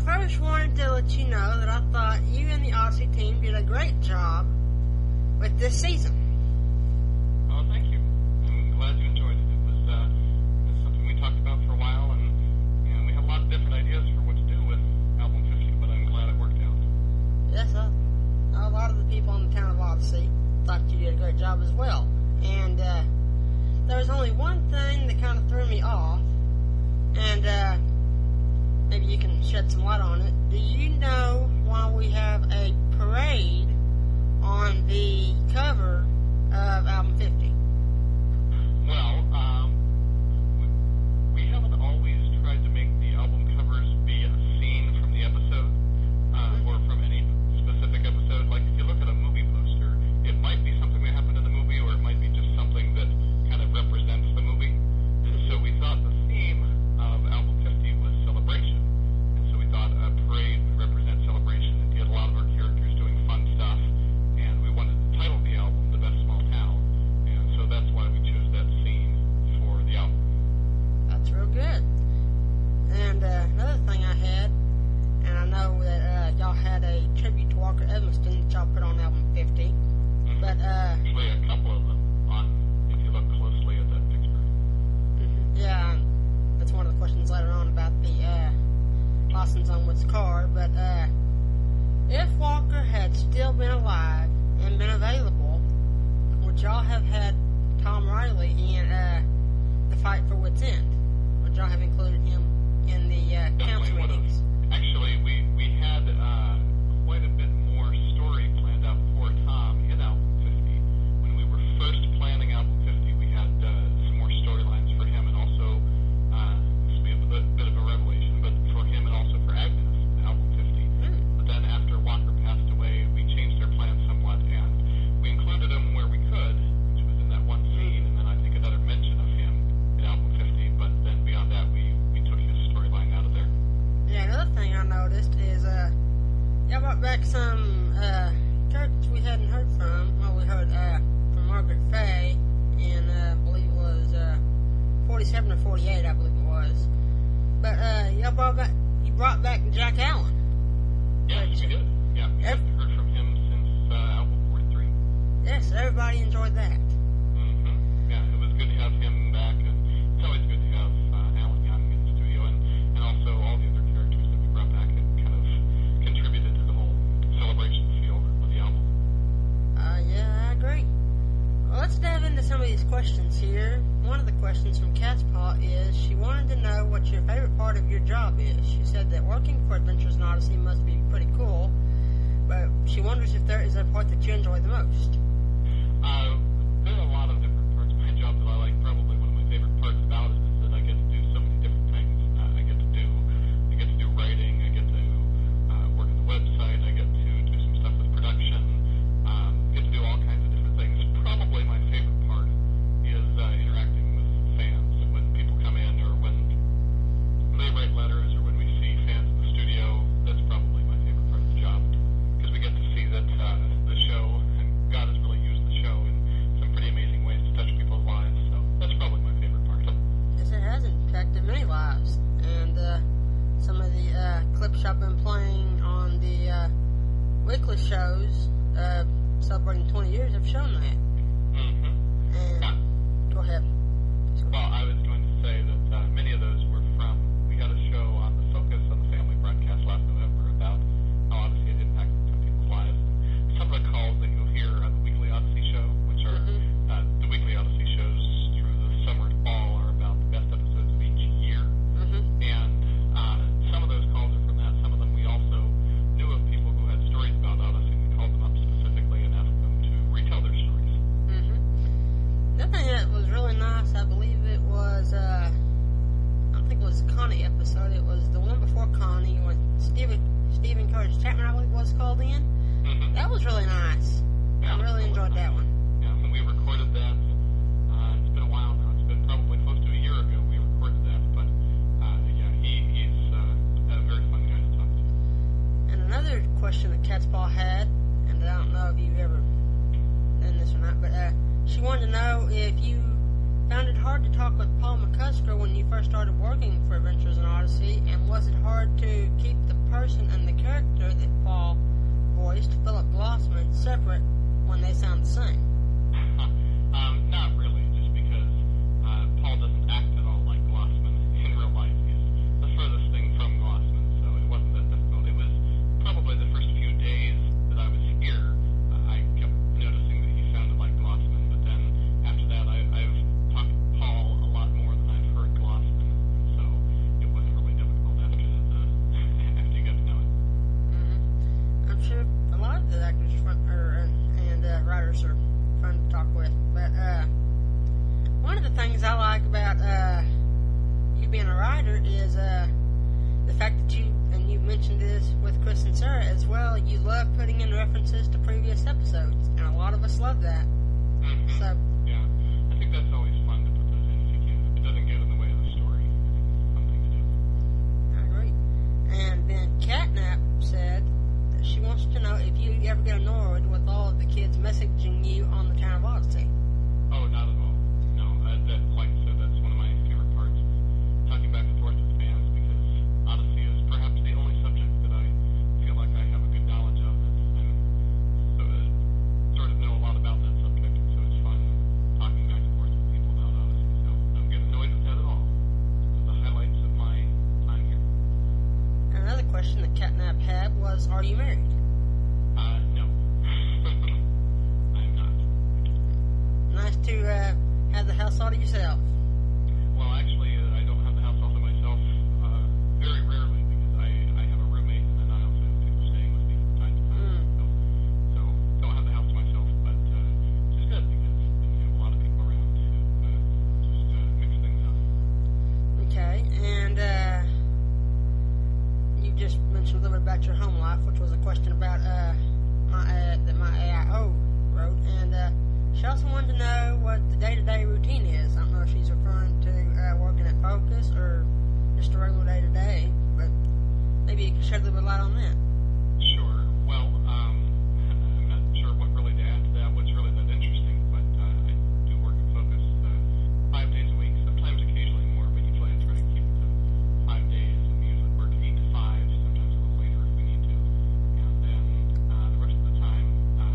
first wanted to let you know that I thought you and the Odyssey team did a great job with this season. Oh, thank you. I'm glad you enjoyed it. It was something we talked about for a while, and we had a lot of different ideas for what to do with Album 50, but I'm glad it worked out. Yes, a lot of the people in the town of Odyssey thought you did a great job as well. And there was only one thing that kind of threw me off, and maybe you can shed some light on it. Do you know why we have a parade on the cover of Album 50? Well, we haven't always tried to make the album covers be a scene from the episode, or from any specific episode. Like, if you look at a movie poster, it might be something that happened in the movie, or it might be just something that kind of represents the movie. And so we thought the theme of Album 50 was celebration. And so we thought a parade would represent celebration and get a lot of our characters doing fun stuff. And we wanted to title the album The Best Small Town. And so that's why we chose that scene for the album. That's real good. And another thing I had, and I know that y'all had a tribute to Walker Edmiston that y'all put on Album 50. Mm-hmm. But actually, a couple of them on, if you look closely at that picture. Mm-hmm. Yeah, that's one of the questions later on about the license on Wood's car. But if Walker had still been alive and been available, would y'all have had Tom Riley in the fight for Wood's End? Would y'all have included him in the council meetings? Actually, we had quite a bit more story planned out for Tom in Album 50. When we were first planning Album 50, we had some more storylines for him, and also, this will be a bit of a revelation, but for him and also for Agnes in Album 50. But then after Walker passed away, we changed our plans somewhat, and we included him where we could, which was in that one scene, and then I think another mention of him in Album 50, but then beyond that, we took his storyline out of there. Yeah, another thing I noticed is y'all brought back some characters we hadn't heard from. Well, we heard from Margaret Faye in, I believe it was 47 or 48, I believe it was. But you brought back Jack Allen. Yes, we did. Yeah, we haven't heard from him since Album 43. Yes, everybody enjoyed that. Mm-hmm. Yeah, it was good to have him back, and it's always good to have Alan Young in the studio, and also all the other characters that we brought back have kind of contributed to the whole celebration feel of the album. Yeah, I agree. Well, let's dive into some of these questions here. One of the questions from Cat's Paw is she wanted to know what your favorite part of your job is. She said that working for Adventures in Odyssey must be pretty cool, but she wonders if there is a part that you enjoy the most. There are a lot of different parts of my job that I like. Probably one of my favorite parts about it is that I get to do so many different things. I get to do writing. I get to work on the website. I get to do some stuff with production. Get to do all kinds of different things. Probably my favorite part is interacting with fans when people come in, or when they write letters, or when we see fans in the studio. That's probably my favorite part of the job, because we get to see that the show, and God has really used the show in some pretty amazing ways to touch people's lives. So that's probably my favorite part. Yes, it has impacted many lives, and some of the clips I've been playing on the weekly shows celebrating 20 years have shown that. Mm-hmm. And go ahead. Well, I was going to say that many of those were from, we had a show on the Focus on the Family broadcast last November about how Odyssey had impacted some people's lives. Some of the calls that you'll hear on the Weekly Odyssey show, which are the Weekly Odyssey shows through the summer and fall, are about the best episodes of each year. And some of those calls are from that. Some of them we also knew of people who had stories about Odyssey, and we called them up specifically and asked them to retell their stories. The thing that was really nice, I believe it was, I don't think it was the Connie episode, it was the one before Connie, when Stephen Curtis Chapman, I believe it was, called in. That was really nice. Yeah, I really enjoyed that one. Yeah, when we recorded that, it's been a while now. It's been probably close to a year ago we recorded that, but yeah, he's a very fun guy to talk to. And another question that Cat's Paw had, and I don't know if you've ever done this or not, but she wanted to know if you found it hard to talk with Paul McCusker when you first started working for Adventures in Odyssey, and was it hard to keep the separate when they sound the same? Not really, just because Paul doesn't act at all like Glossman in real life. He's the furthest thing from Glossman, so it wasn't that difficult. It was probably the first few days that I was here, I kept noticing that he sounded like Glossman, but then after that I've talked to Paul a lot more than I've heard Glossman, so it wasn't really difficult after you got to know it. Mm-hmm. I'm sure a lot of the actors and writers are fun to talk with, but one of the things I like about you being a writer is the fact that you mentioned this with Chris and Sarah as well, you love putting in references to previous episodes, and a lot of us love that. Mm-hmm. So yeah, I think that's always fun to put those in if you can. If it doesn't get in the way of the story, I think it's a fun thing to do. I agree. And then Catnap said that she wants to know if you ever get annoyed with all of the kids messaging you on the Town of Odyssey. Oh, not at all. No, that, like I said, that's one of my favorite parts, is talking back and forth with fans, because Odyssey is perhaps the only subject that I feel like I have a good knowledge of, and sort of know a lot about that subject, so it's fun talking back and forth with people about Odyssey, so I don't get annoyed with that at all. It's the highlights of my time here. And another question that Catnap had was, are you married? No. I'm not. Nice to have the house all to yourself. Well, actually, I don't have the house all to myself very rarely, because I have a roommate, and then I also have people staying with me from time to time. So don't have the house to myself, but it's good, because then you have a lot of people around to just mix things up. Okay, and you just mentioned a little bit about your home life, which was a question about my AIO wrote, and she also wanted to know what the day-to-day routine is. I don't know if she's referring to working at Focus or just a regular day-to-day, but maybe you can shed a little bit of light on that. Sure. Well, I'm not sure what really to add to that, what's really that interesting, but I do work at Focus 5 days a week, sometimes occasionally more, but usually I try to keep it to 5 days, and we usually work 8 to 5, sometimes a little later if we need to, and then the rest of the time I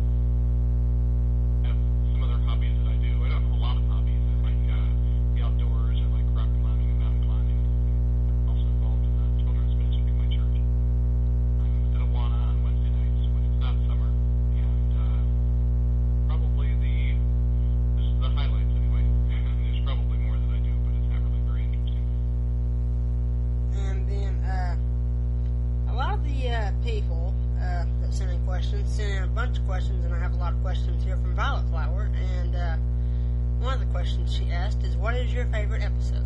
have some other hobbies that I do. I don't have a lot of hobbies. I like the outdoors, I like rock climbing and mountain climbing. I'm also involved in the children's ministry at my church. I'm at Awana on Wednesday nights when it's not summer, and probably this is the highlights anyway. There's probably more that I do, but it's not really very interesting. And then a lot of the people that sent in questions sent in a bunch of questions, and I have a lot of questions here from Violet Flower, and one of the questions she asked is, what is your favorite episode?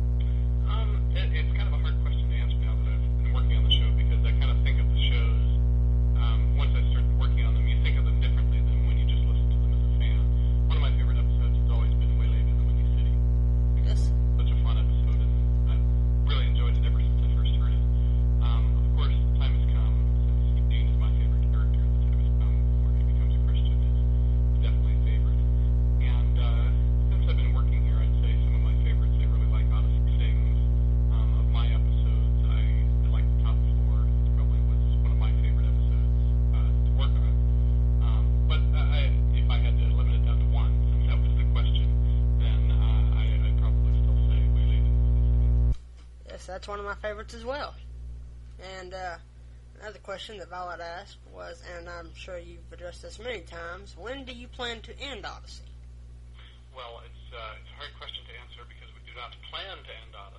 It's kind of a hard question to answer now that I've been working on the show, because I kind of think of the shows, once I start working on them, you think of them differently than when you just listen to them as a fan. One of my favorite episodes has always been Waylaid in the Windy City. Yes. Such a fun episode, and I've really enjoyed it ever since I first heard it. Of course, The Time Has Come, since Dean is my favorite character, The Time Has Come, before he becomes a Christian, is definitely a favorite. And since I've been working here, I'd say some of my favorites, I really like Odyssey Sings. Of my episodes, I like The Top Floor. It probably was one of my favorite episodes to work on. But if I had to limit it down to one, since that was the question, then I'd probably still say Waylaid in the Windy City. Yes, that's one of my favorites as well. And another question that Violet asked was, and I'm sure you've addressed this many times, when do you plan to end Odyssey? Well, it's a hard question to answer because we do not plan to end Odyssey.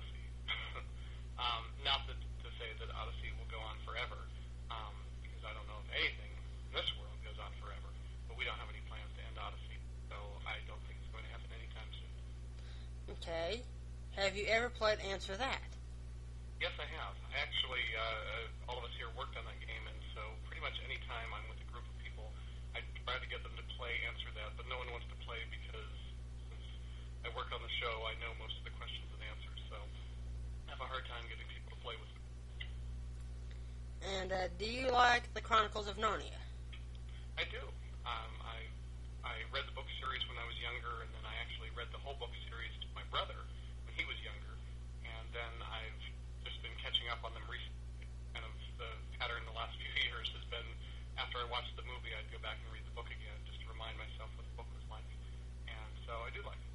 Not to say that Odyssey will go on forever, because I don't know if anything in this world goes on forever, but we don't have any plans to end Odyssey, so I don't think it's going to happen anytime soon. Okay. Have you ever played Answer That? Yes, I have. Actually, all of us here worked on that game, and so pretty much any time I'm with a group of people, I try to get them to play Answer That, but no one wants to play because since I work on the show, I know most of the questions and answers, so I have a hard time getting people to play with me. And do you like the Chronicles of Narnia? I do. I read the book series when I was younger, and then I actually read the whole book series to my brother when he was younger, and then I've just been catching up on them recently. Kind of the pattern the last few years has been, after after I watched the movie, I'd go back and read the book again just to remind myself what the book was like. And so I do like it.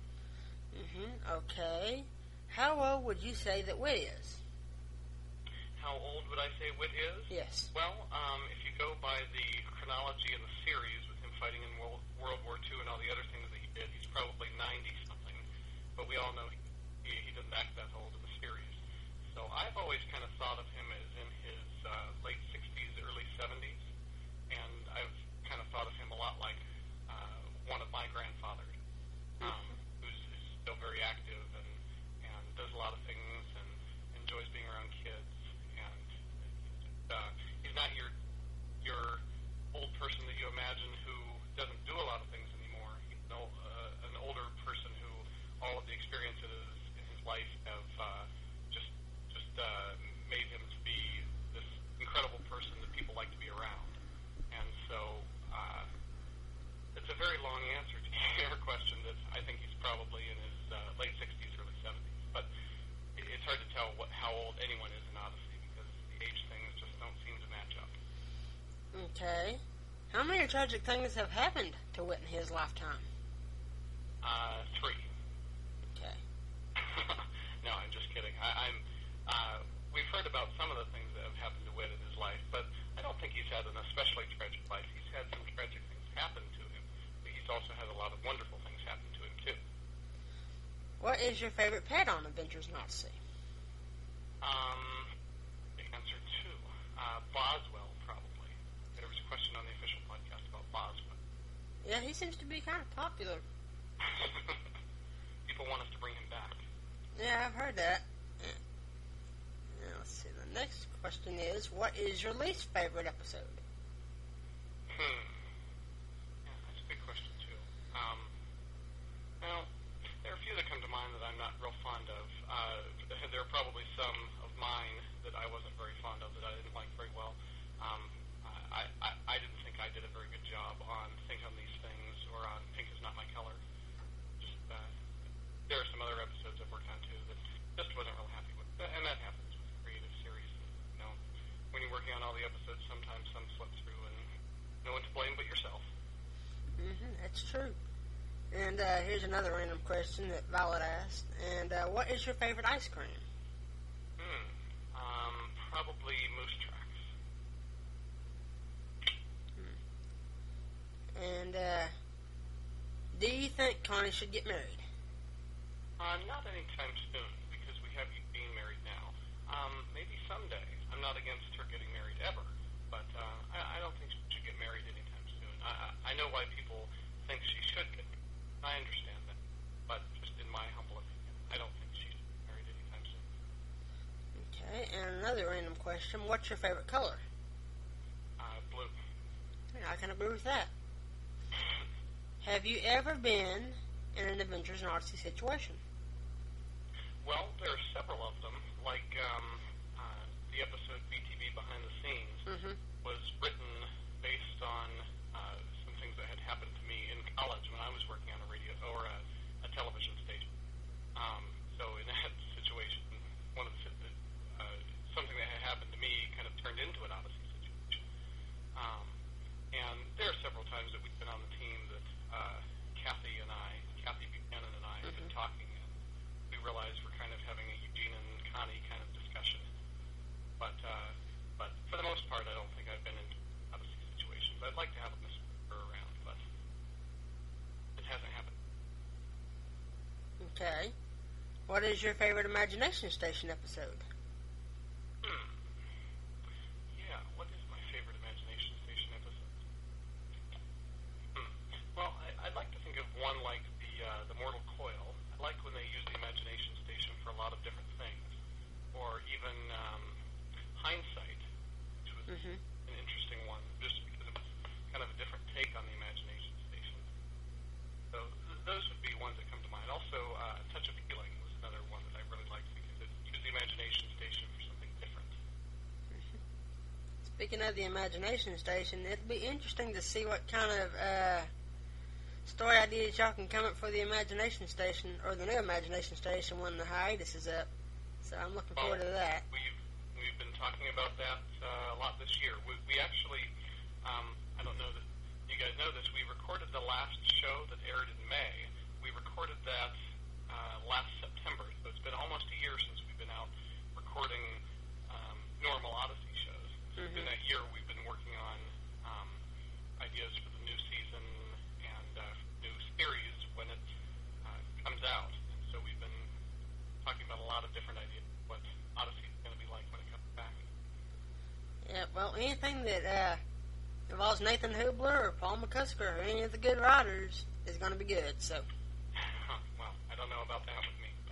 Okay. How old would you say that Whit is? How old would I say Whit is? Yes. Well, if you go by the chronology in the series with him fighting in World War II and all the other things that he did, he's probably 90-something. But we all know he doesn't act that old in the series. So I've always kind of thought of him as in his late 60s, early 70s. And I've kind of thought of him a lot like one of my grandfathers, who's still very active and does a lot of things and enjoys being around kids. And he's not your old person that you imagine who doesn't do a lot of things anymore. He's an older person who all of the experiences in his life have just made him to be this incredible person that people like to be around. And so it's a very long answer to your question that I think he's probably in his late 60s, early 70s. But it's hard to tell how old anyone is in Odyssey because the age things just don't seem to match up. Okay. How many tragic things have happened to Whit in his lifetime? 3. Okay. No, I'm just kidding. We've heard about some of the things that have happened to Whit in his life, but I don't think he's had an especially tragic life. He's had some tragic things happen to him, but he's also had a lot of wonderful things happen to him, too. What is your favorite pet on Adventures in Odyssey? The answer 2. Boswell, probably. There was a question on the official podcast about Boswell. Yeah, he seems to be kind of popular. People want us to bring him back. Yeah, I've heard that. Now, let's see. The next question is, what is your least favorite episode? Yeah, that's a good question, too. Well, there are a few that come to mind that I'm not real fond of. There are probably some of mine that I wasn't very fond of that I didn't like very well. I didn't think I did a very good job on Think on These Things or on Pink Is Not My Color. There are some other episodes I've worked on, too, that just wasn't real happy with. And that happens with creative series. You know, when you're working on all the episodes, sometimes some slip through and no one to blame but yourself. That's true. And here's another random question that Violet asked. And what is your favorite ice cream? Probably Moose Tracks. And do you think Connie should get married? Not anytime soon, because we have you being married now. Maybe someday. I'm not against her getting married ever, but I don't think she should get married anytime soon. I know why people think she should get married. I understand that, but just in my humble opinion, I don't think she should get married anytime soon. Okay, and another random question. What's your favorite color? Blue. I can agree with that. Have you ever been in an Adventures in Odyssey situation? Well, there are several of them. Like the episode BTV Behind the Scenes was written based on some things that had happened to me in college when I was working on a radio or a television station. So in that situation, something that had happened to me kind of turned into an Odyssey situation. And there are several times that we've been on the team that Kathy Buchanan and I have been talking, and we realize we're kind of having a Eugene and Connie kind of discussion. But for the most part, I don't think I've been in Odyssey situations. I'd like to have Miss her around, but it hasn't happened. Okay. What is your favorite Imagination Station episode? Yeah, what is my favorite Imagination Station episode? Well, I'd like to think of one like the Mortal Coil. I like when they use the Imagination Station for a lot of different things. Or even Hindsight, which was an interesting one, just because it was kind of a different take on the Imagination Station. So those would be ones that come to mind. Also, Touch of Healing was another one that I really liked because it used the Imagination Station for something different. Speaking of the Imagination Station, it'd be interesting to see what kind of story ideas y'all can come up for the Imagination Station, or the new Imagination Station when the hiatus is up. So I'm looking forward to that. We've been talking about that a lot this year. We actually last show that aired in May, we recorded that last September. So it's been almost a year since we've been out recording normal Odyssey shows. So in that year, we've been working on ideas for the new season and new series when it comes out. And so we've been talking about a lot of different ideas of what Odyssey is going to be like when it comes back. Yeah, well, anything that involves Nathan Hubler or Paul McCusker or any of the good writers is going to be good. So. Well, I don't know about that with me, but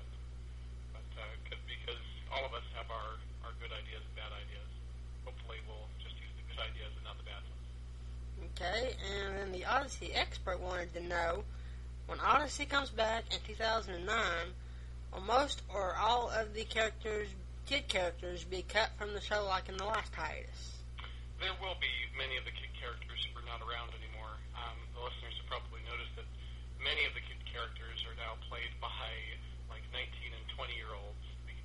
because all of us have our good ideas and bad ideas. Hopefully, we'll just use the good ideas and not the bad ones. Okay, and then the Odyssey expert wanted to know, when Odyssey comes back in 2009, will most or all of the kid characters, be cut from the show like in the last hiatus? There will be many of the kid characters who are not around anymore. The listeners have probably noticed that many of the kid characters are now played by like 19 and 20-year-olds.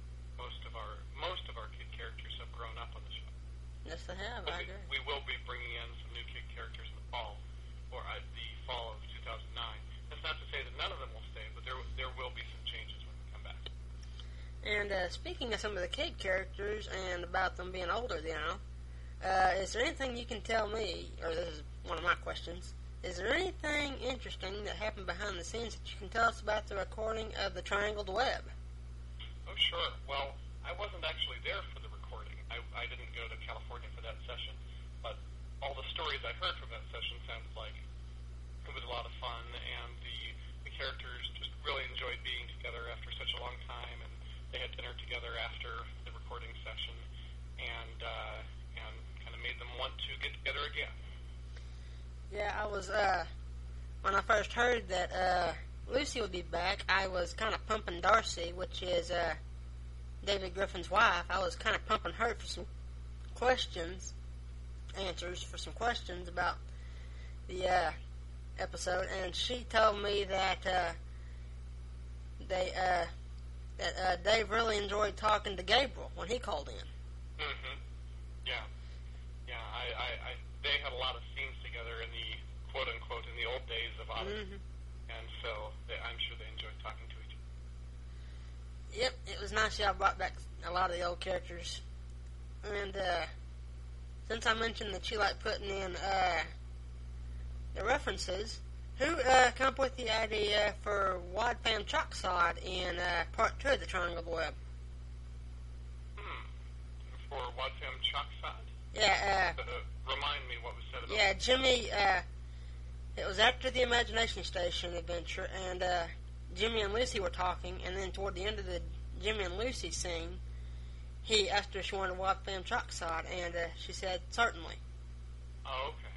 Most of our kid characters have grown up on the show. Yes, they have. I agree. We will be bringing in some new kid characters in the fall, or the fall of 2009. That's not to say that none of them will stay, but there will be some changes when we come back. And speaking of some of the kid characters and about them being older now, is there anything you can tell me, or this is one of my questions, is there anything interesting that happened behind the scenes that you can tell us about the recording of the Triangled Web? Oh, sure. Well, I wasn't actually there for the recording. I didn't go to California for that session, but all the stories I heard from that session sounded like it was a lot of fun, and the characters just really enjoyed being together after such a long time, and they had dinner together after the recording session, and kind of made them want to get together again. Yeah, I was, when I first heard that Lucy would be back, I was kind of pumping Darcy, which is David Griffin's wife. I was kind of pumping her for some answers for some questions about the episode, and she told me that Dave really enjoyed talking to Gabriel when he called in. Yeah. They had a lot of scenes together in the quote unquote in the old days of Odyssey, and so I'm sure they enjoyed talking to each other. Yep, it was nice y'all brought back a lot of the old characters, and since I mentioned that you like putting in the references, who come up with the idea for Wad Fam Chocksod in part 2 of the Triangle Web? For Wad Fam Chocksod? Yeah. Remind me what was said about Yeah, Jimmy, it was after the Imagination Station adventure, and Jimmy and Lucy were talking, and then toward the end of the Jimmy and Lucy scene, he asked her if she wanted Wad Fam Chocksod, and she said, certainly. Oh, okay.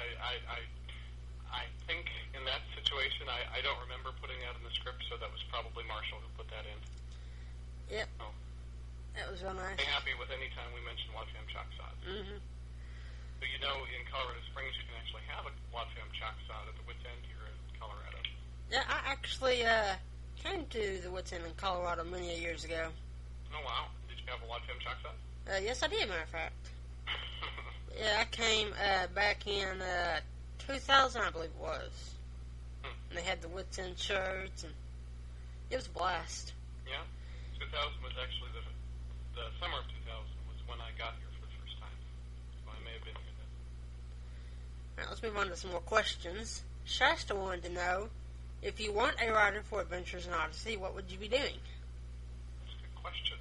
I think in that situation, I don't remember putting that in the script, so that was probably Marshall who put that in. Yep. Oh. That was real nice. I'm happy with any time we mention Wad Fam Chocksod. So you know, in Colorado Springs, you can actually have a Wad Fam Chocksod at the Wits End here in Colorado. Yeah, I actually came to the Wits End in Colorado many years ago. Oh, wow. Did you have a Wad Fam Chocksod? Yes, I did, matter of fact. Yeah, I came back in 2000, I believe it was. And they had the Wits End shirts, and it was a blast. Yeah. 2000 was actually the summer of 2000 was when I got here for the first time. So I may have been here then. All right, let's move on to some more questions. Shasta wanted to know, if you weren't a writer for Adventures in Odyssey, what would you be doing? That's a good question.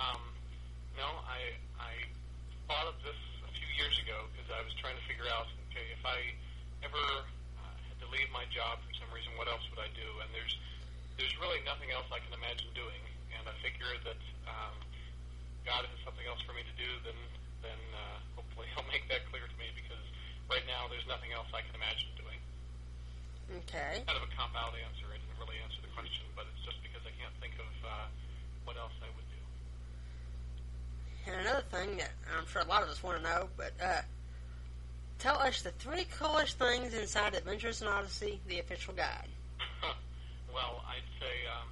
I thought of this a few years ago because I was trying to figure out, okay, if I ever had to leave my job for some reason, what else would I do? And there's really nothing else I can imagine doing. And I figure that God has something else for me to do, then hopefully He'll make that clear to me, because right now there's nothing else I can imagine doing. Okay. Kind of a cop-out answer. I didn't really answer the question, but it's just because I can't think of what else I would do. And another thing that I'm sure a lot of us want to know, but tell us the 3 coolest things inside Adventures in Odyssey, the official guide. Well, I'd say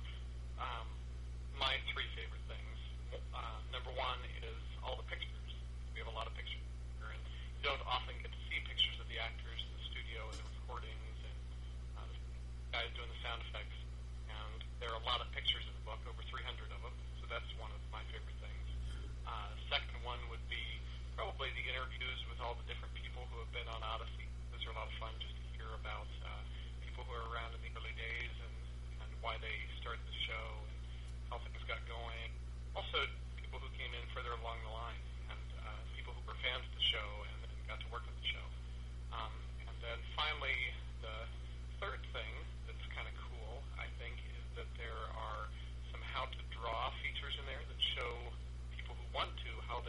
my 3 favorite things. Number 1 is all the pictures. We have a lot of pictures here, and you don't often get to see pictures of the actors in the studio and the recordings, and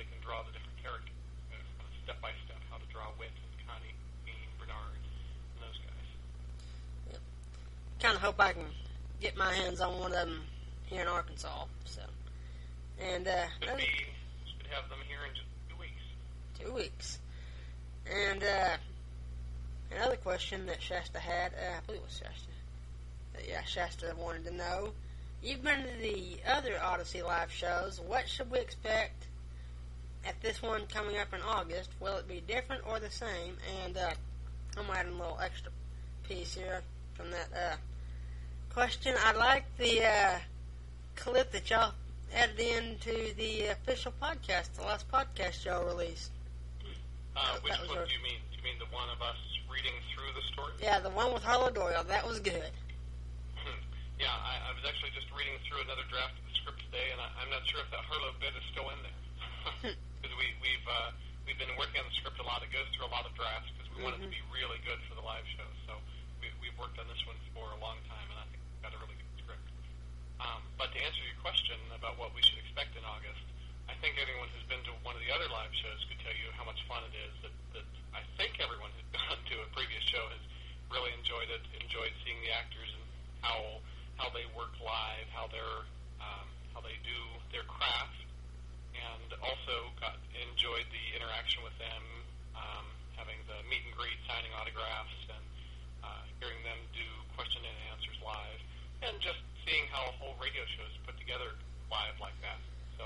they can draw the different characters, kind of step by step, how to draw Wit and Connie, Bean, Bernard, and those guys. Yep. Kind of hope I can get my hands on one of them here in Arkansas. So, and should have them here in just 2 weeks. 2 weeks. And another question that Shasta had, I believe it was Shasta. Shasta wanted to know. You've been to the other Odyssey live shows. What should we expect at this one coming up in August? Will it be different or the same? And I'm adding a little extra piece here from that question. I like the clip that y'all added into the official podcast, the last podcast y'all released. Which one do you mean? Do you mean the one of us reading through the story? Yeah, the one with Harlow Doyle. That was good. Yeah, I was actually just reading through another draft of the script today, and I'm not sure if that Harlow bit is still in there. Because we've been working on the script a lot. It goes through a lot of drafts because we want it to be really good for the live show. So we've worked on this one for a long time, and I think we've got a really good script. But to answer your question about what we should expect in August, I think anyone who's been to one of the other live shows could tell you how much fun it is. That I think everyone who's gone to a previous show has really enjoyed it, enjoyed seeing the actors and how they work live, how they do their craft, and also enjoyed the interaction with them, having the meet and greet, signing autographs, and hearing them do question and answers live, and just seeing how a whole radio show is put together live like that.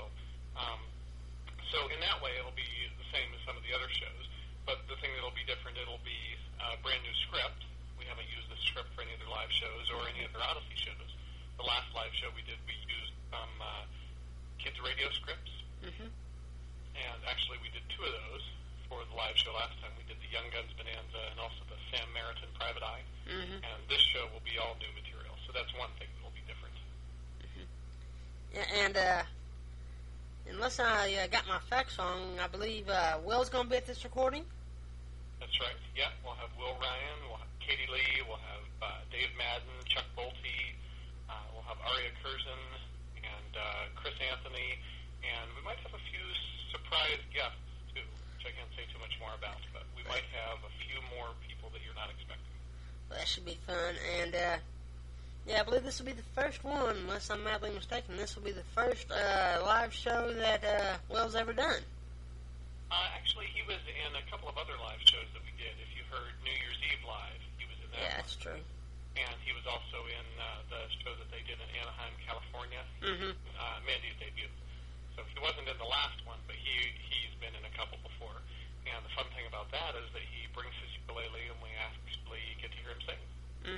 So in that way, it'll be the same as some of the other shows, but the thing that'll be different, it'll be a brand new script. We haven't used this script for any other live shows or any other Odyssey shows. The last live show we did, we used some kids' radio scripts, and actually we did 2 of those for the live show last time. We did the Young Guns Bonanza and also the Sam Meriton Private Eye, and this show will be all new material, so that's one thing that will be different. Yeah, and unless I got my facts wrong, I believe Will's going to be at this recording? That's right, yeah. We'll have Will Ryan, we'll have Katie Lee, we'll have Dave Madden, Chuck Bolte, we'll have Aria Curzon, and Chris Anthony, and we might have a few surprise guests, too, which I can't say too much more about, but we might have a few more people that you're not expecting. Well, that should be fun, and yeah, I believe this will be the first one, unless I'm madly mistaken. This will be the first live show that Will's ever done. Actually, he was in a couple of other live shows that we did. If you heard New Year's Eve Live, he was in that. Yeah, that's true. And he was also in the show that they did in Anaheim, California, Mandy's debut. So he wasn't in the last one, but he's been in a couple before. And the fun thing about that is that he brings his ukulele, and we actually get to hear him sing.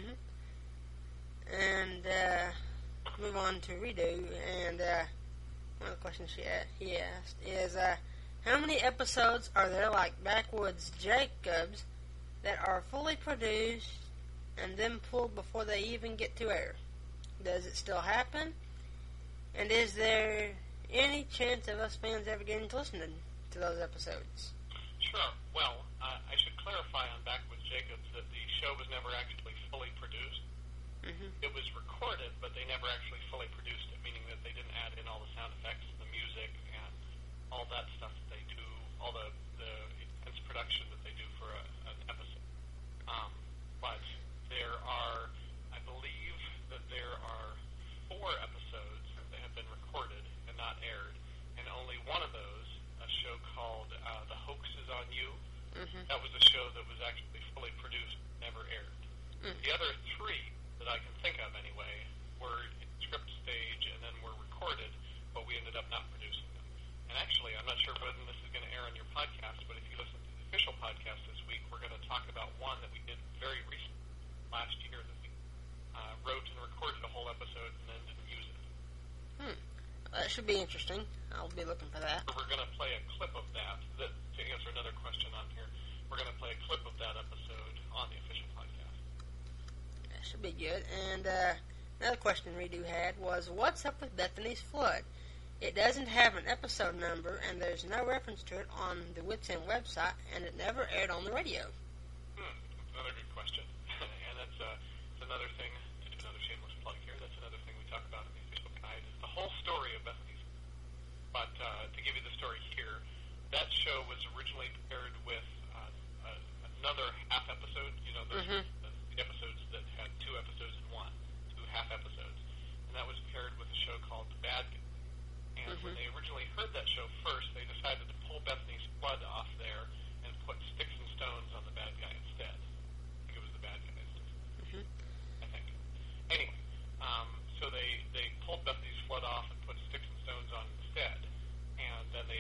And move on to Redo, and one of the questions he asked is, how many episodes are there like Backwoods Jacobs that are fully produced and then pulled before they even get to air? Does it still happen? And is there any chance of us fans ever getting to listen to those episodes? Sure. Well, I should clarify on Backwoods Jacobs that the show was never actually fully produced. It was recorded, but they never actually fully produced it, meaning that they didn't add in all the sound effects and the music and all that stuff that they do, all the intense production that they do for an episode. But there are, I believe that there are 4 episodes that have been recorded and not aired, and only one of those, a show called The Hoax Is on You, that was a show that was actually fully produced, never aired. The other 3 that I can think of anyway were in script stage and then were recorded, but we ended up not producing them. And actually, I'm not sure whether this is going to air on your podcast, but if you listen to the official podcast this week, we're going to talk about one that we did very recently, last year, that we wrote and recorded a whole episode and then didn't use it. That should be interesting. I'll be looking for that. So we're going to play a clip of that to answer another question on here. We're going to play a clip of that episode on the official podcast. That should be good. And another question Redo had was, what's up with Bethany's Flood? It doesn't have an episode number, and there's no reference to it on the Wits End website, and it never aired on the radio. Another good question. And that's another thing, to do another shameless plug here, that's another thing we talk about in the official guide, is the whole story of Bethany's. But to give you the story here,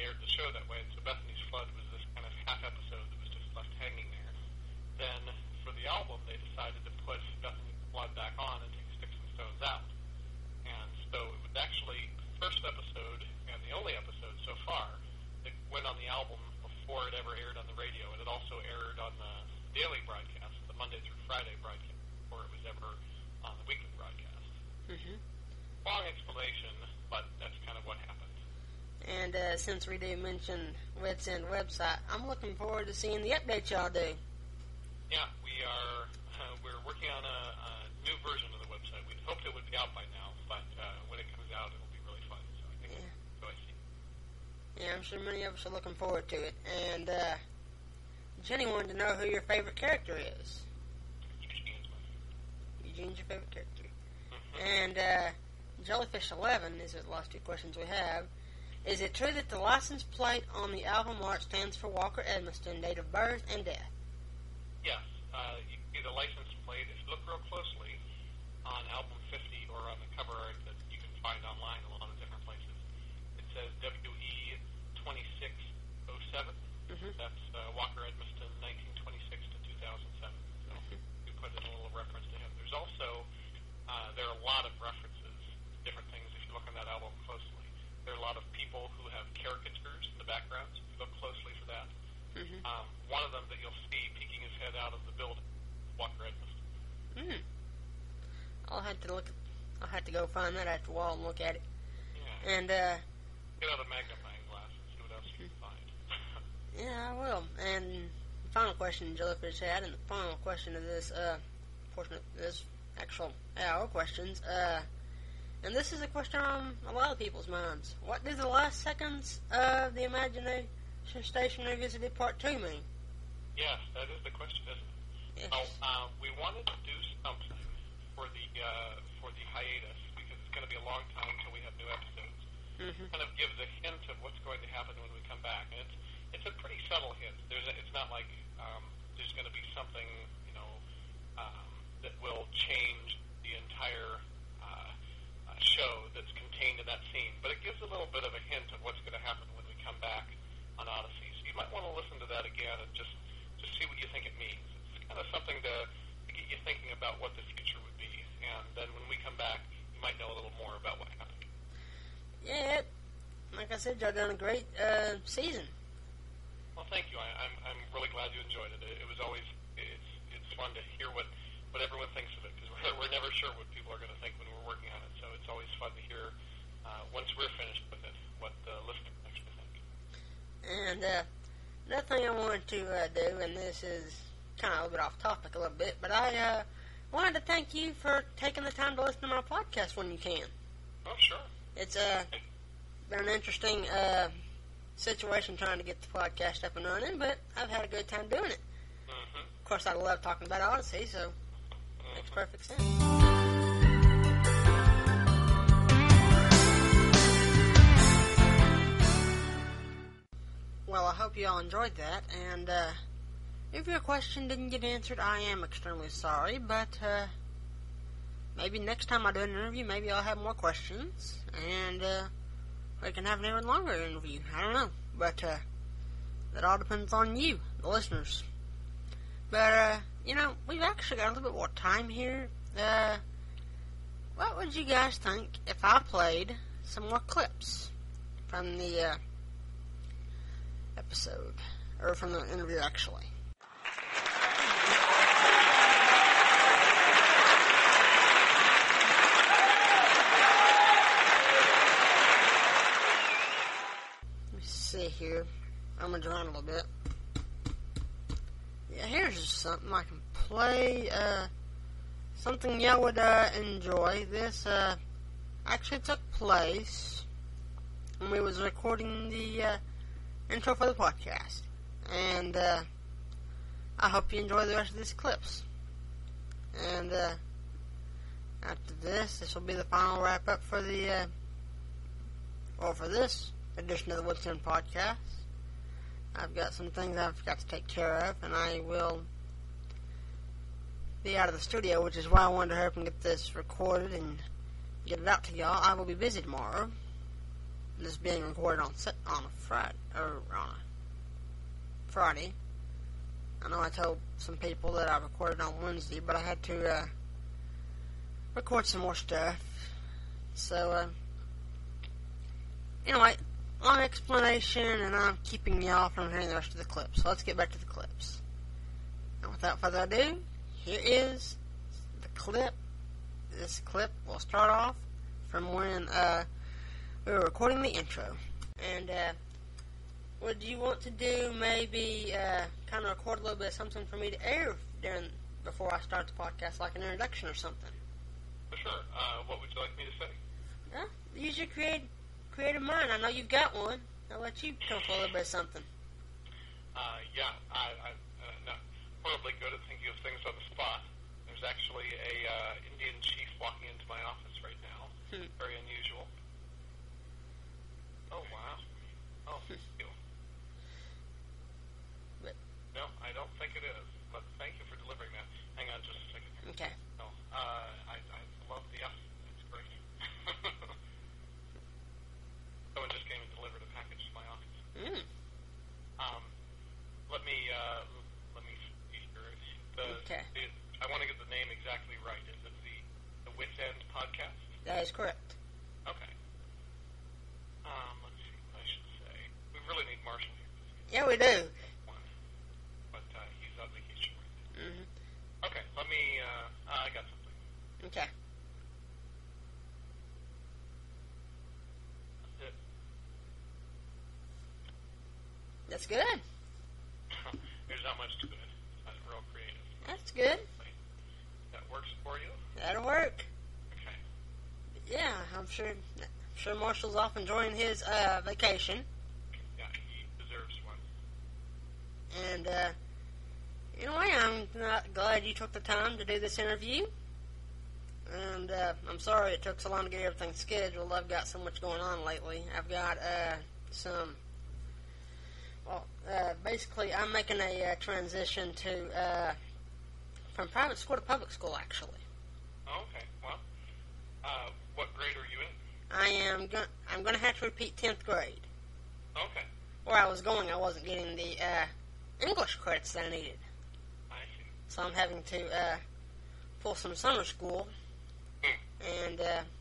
aired the show that way. So Bethany's Flood was this kind of half episode that was just left hanging there. Then for the album, they decided to put Bethany's Flood back on and take Sticks and Stones out. And so it was actually the first episode and the only episode so far that went on the album before it ever aired on the radio, and it also aired on the daily broadcast, the Monday through Friday broadcast, before it was ever on the weekly broadcast. Mm-hmm. Long explanation, but that's kind of what happened. And since we do mention Wits End website, I'm looking forward to seeing the updates y'all do. Yeah, we are. We're working on a new version of the website. We'd hoped it would be out by now, but when it comes out, it'll be really fun. So I think we'll enjoy seeing it. Yeah, I'm sure many of us are looking forward to it. And Jenny wanted to know who your favorite character is. Eugene's my favorite. Eugene's your favorite character. Mm-hmm. And Jellyfish 11, these are the last two questions we have. Is it true that the license plate on the album art stands for Walker Edmiston, date of birth and death? Yes. You can see the license plate. If you look real closely on album 50 or on the cover art that you can find online a lot of different places, it says WE 2607. Mm-hmm. That's Walker Edmiston, 1926 to 2007. So we put in a little reference to him. There's also, there are a lot of references to different things if you look on that album closely. There are a lot of people who have caricatures in the background, so if you look closely for that. Mm-hmm. One of them that you'll see peeking his head out of the building, Walker Edmiston. I'll have to go find that after a while and look at it. Yeah. And get out a magnifying glass and see what else you can find. yeah, I will. And the final question Jellyfish had, and the final question of this portion of this actual hour questions. And this is a question on a lot of people's minds. What do the last seconds of the Imagination Station Revisited Part 2 mean? Yes, that is the question, isn't it? Yes. Well, we wanted to do something for the hiatus because it's going to be a long time until we have new episodes. Mm-hmm. Kind of gives a hint of what's going to happen when we come back, and it's a pretty subtle hint. It's not like there's going to be something that will change the entire show that's contained in that scene, but it gives a little bit of a hint of what's going to happen when we come back on Odyssey. So you might want to listen to that again and just see what you think it means. It's kind of something to get you thinking about what the future would be, and then when we come back, you might know a little more about what happened. Yeah, like I said, y'all done a great season. Well, thank you. I'm really glad you enjoyed it. It was always it's fun to hear what everyone thinks of it, because we're never sure what people are going to think when we're working on it. So it's always fun to hear once we're finished with it what the listeners actually think. And another thing I wanted to do, and this is kind of a little bit off topic a little bit, but I wanted to thank you for taking the time to listen to my podcast when you can. Oh, sure. It's been an interesting situation trying to get the podcast up and running, but I've had a good time doing it. Mm-hmm. Of course, I love talking about Odyssey, so it makes perfect sense. Well, I hope you all enjoyed that, and if your question didn't get answered, I am extremely sorry, but maybe next time I do an interview, maybe I'll have more questions, and we can have an even longer interview. I don't know, but that all depends on you, the listeners. But, we've actually got a little bit more time here. What would you guys think if I played some more clips from the episode, or from the interview, actually? Let me see here. I'm going to draw in a little bit. Yeah, here's just something I can play. Something y'all would enjoy. This actually took place when we was recording the intro for the podcast. And I hope you enjoy the rest of these clips. And after this will be the final wrap-up for the for this edition of the Wits End podcast. I've got some things I've got to take care of, and I will be out of the studio, which is why I wanted to hurry up and get this recorded and get it out to y'all. I will be busy tomorrow, this being recorded on a Friday. I know I told some people that I recorded on Wednesday, but I had to record some more stuff. So, anyway, long explanation, and I'm keeping y'all from hearing the rest of the clips. So let's get back to the clips. And without further ado, here is the clip. This clip will start off from when we were recording the intro. And would you want to do maybe kind of record a little bit of something for me to air before I start the podcast, like an introduction or something? Sure. What would you like me to say? Use your creative mind. I know you've got one. I'll let you come for a little bit of something. Yeah, I'm not horribly good at thinking of things on the spot. There's actually a Indian chief walking into my office right now. Very unusual. Oh, wow. Oh, thank you. But, no, I don't think it is. But thank you for delivering that. Hang on just a second here. Okay. No, I love the It's great. Someone just came and delivered a package to my office. Let me see here. Okay. I want to get the name exactly right. Is it the Wits End Podcast? That is correct. Okay. Let's see what I should say. We really need Marshall here. Yeah, we do. But he's on vacation right now. Mm-hmm. Okay, let me, I got something. Okay. That's it. That's good. There's not much to it. It's not real creative. That's good. That works for you? That'll work. Okay. Yeah, I'm sure Marshall's off enjoying his vacation. Yeah, he deserves one. And, anyway, I'm glad you took the time to do this interview. And I'm sorry it took so long to get everything scheduled. I've got so much going on lately. I've got basically I'm making a transition from private school to public school, actually. Oh, okay. Well, what grade are you in? I'm going to have to repeat 10th grade. Okay. Where I was going, I wasn't getting the English credits that I needed. I see. So I'm having to pull some summer school and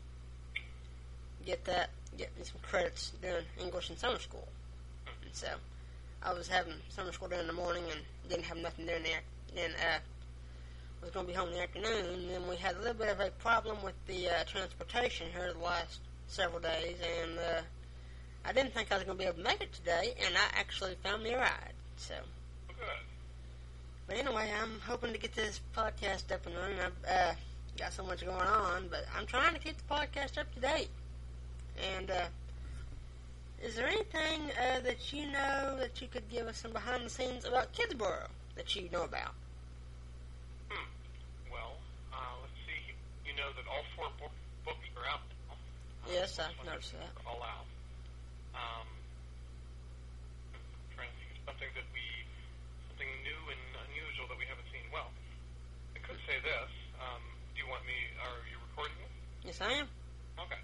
get me some credits doing English in summer school. And so I was having summer school during the morning and didn't have nothing there. Then was going to be home in the afternoon. And then we had a little bit of a problem with the transportation here the last several days, and I didn't think I was going to be able to make it today, and I actually found me a ride. So. Good. But anyway, I'm hoping to get this podcast up and running. I've got so much going on, but I'm trying to keep the podcast up to date. And is there anything that you know that you could give us some behind the scenes about Kidsborough that you know about? Well, let's see. You know that all 4 books are out now. Yes, I've noticed that. All out. Trying to think of something new and unusual that we haven't seen. Well, I could say this. Do you want me? Are you recording this? Yes, I am. Okay.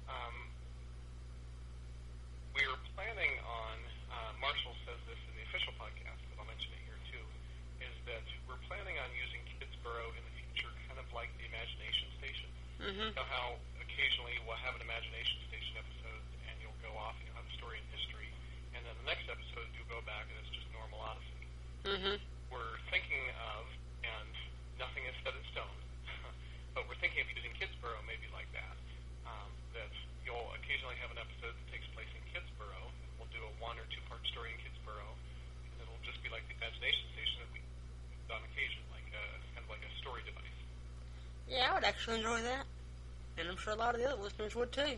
We are planning on. Marshall says this in the official podcast, but I'll mention it here too. Is that we're planning on using Kidsborough in the future, kind of like the Imagination Station. Mm-hmm. You know how occasionally we'll have an Imagination Station episode, and you'll go off and you'll have a story in history, and then the next episode you'll go back and it's just normal Odyssey. Mm-hmm. We're thinking of, and nothing is set in stone, but we're thinking of using Kidsborough maybe like that. That you'll occasionally have an episode that takes place in Kidsborough. We'll do a 1 or 2 part story in Kidsborough, and it'll just be like the Imagination Station that we do on occasion, like kind of like a story device. Yeah, I would actually enjoy that. And I'm sure a lot of the other listeners would too.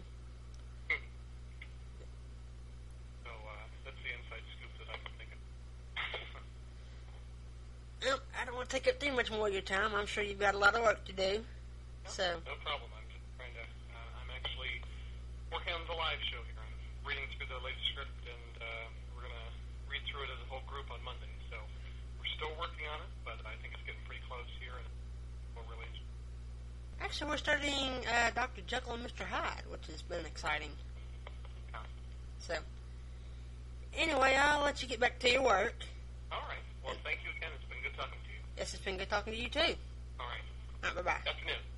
So that's the inside scoop that I've been thinking. Well, I don't want to take up too much more of your time. I'm sure you've got a lot of work to do. No problem. I'm just trying to. I'm actually working on the live show here. I'm reading through the latest script, and we're going to read through it as a whole group on Monday. So we're still working on it, but I think it's getting pretty close here, and we'll really enjoy it. Actually, we're starting Dr. Jekyll and Mr. Hyde, which has been exciting. let you get back to your work. All right. Well, thank you again. It's been good talking to you. Yes, it's been good talking to you, too. All right. All right, bye-bye. Afternoon.